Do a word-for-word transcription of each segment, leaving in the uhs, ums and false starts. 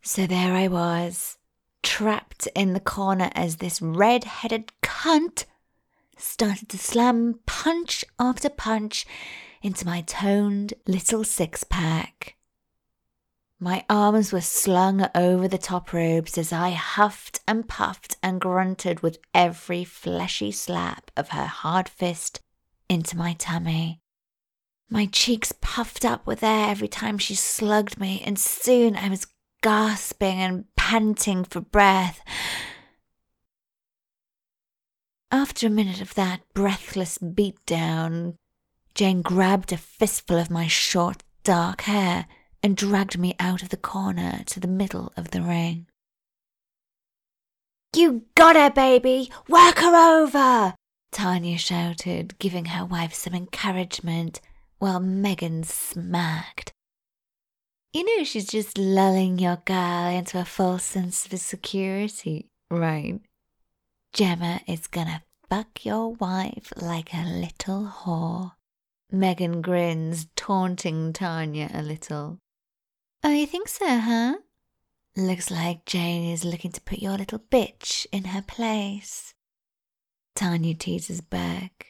So there I was, trapped in the corner as this red-headed cunt started to slam punch after punch into my toned little six-pack. My arms were slung over the top ropes as I huffed and puffed and grunted with every fleshy slap of her hard fist into my tummy. My cheeks puffed up with air every time she slugged me, and soon I was gasping and panting for breath. After a minute of that breathless beatdown, Jane grabbed a fistful of my short, dark hair and dragged me out of the corner to the middle of the ring. "You got her, baby! Work her over!" Tanya shouted, giving her wife some encouragement, while Megan smacked. "You know she's just lulling your girl into a false sense of security, right? Gemma is gonna fuck your wife like a little whore." Megan grins, taunting Tanya a little. "Oh, you think so, huh? Looks like Jane is looking to put your little bitch in her place." Tanya teases back.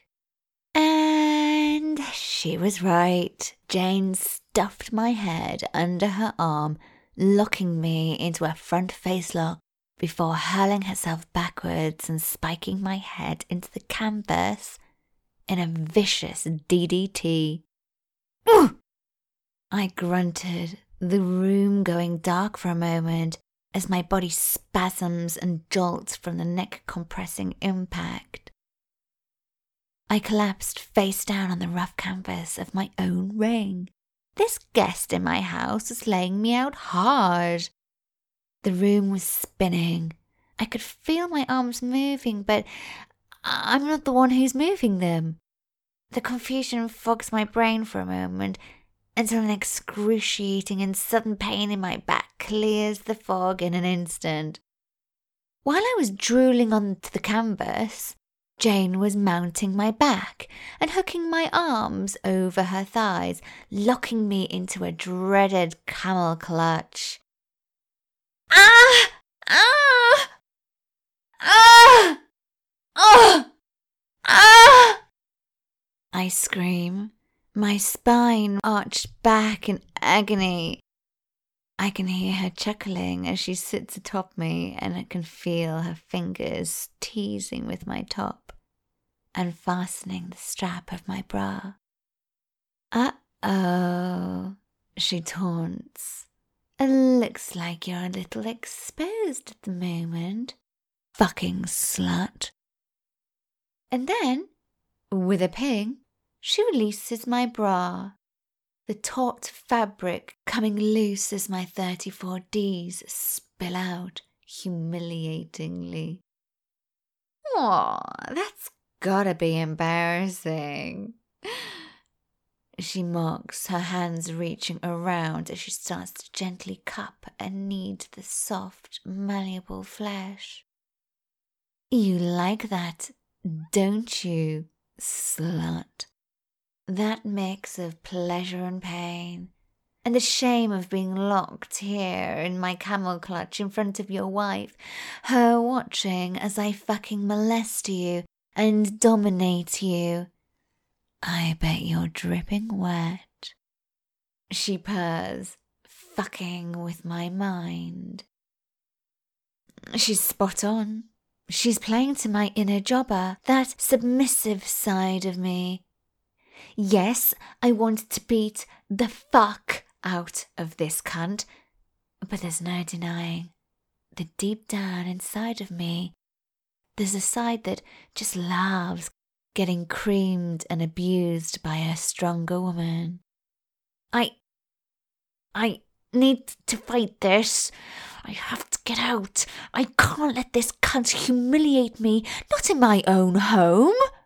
And she was right. Jane stuffed my head under her arm, locking me into a front face lock before hurling herself backwards and spiking my head into the canvas in a vicious D D T. Ugh! I grunted, the room going dark for a moment as my body spasms and jolts from the neck-compressing impact. I collapsed face down on the rough canvas of my own ring. This guest in my house was laying me out hard. The room was spinning. I could feel my arms moving, but I'm not the one who's moving them. The confusion fogs my brain for a moment until an excruciating and sudden pain in my back clears the fog in an instant. While I was drooling onto the canvas, Jane was mounting my back and hooking my arms over her thighs, locking me into a dreaded camel clutch. Ah! Ah! Ah! Ah! Ah! I scream, my spine arched back in agony. I can hear her chuckling as she sits atop me, and I can feel her fingers teasing with my top and fastening the strap of my bra. "Uh-oh," she taunts. "It looks like you're a little exposed at the moment, fucking slut." And then, with a ping, she releases my bra, the taut fabric coming loose as my thirty-four Ds spill out humiliatingly. "Aw, that's gotta be embarrassing." She mocks, her hands reaching around as she starts to gently cup and knead the soft, malleable flesh. "You like that, don't you, slut? That mix of pleasure and pain, and the shame of being locked here in my camel clutch in front of your wife, her watching as I fucking molest you and dominate you. I bet you're dripping wet." She purrs, fucking with my mind. She's spot on. She's playing to my inner jobber, that submissive side of me. Yes, I want to beat the fuck out of this cunt, but there's no denying that deep down inside of me, there's a side that just loves getting creamed and abused by a stronger woman. I... I need to fight this. I have to get out. I can't let this cunt humiliate me, not in my own home.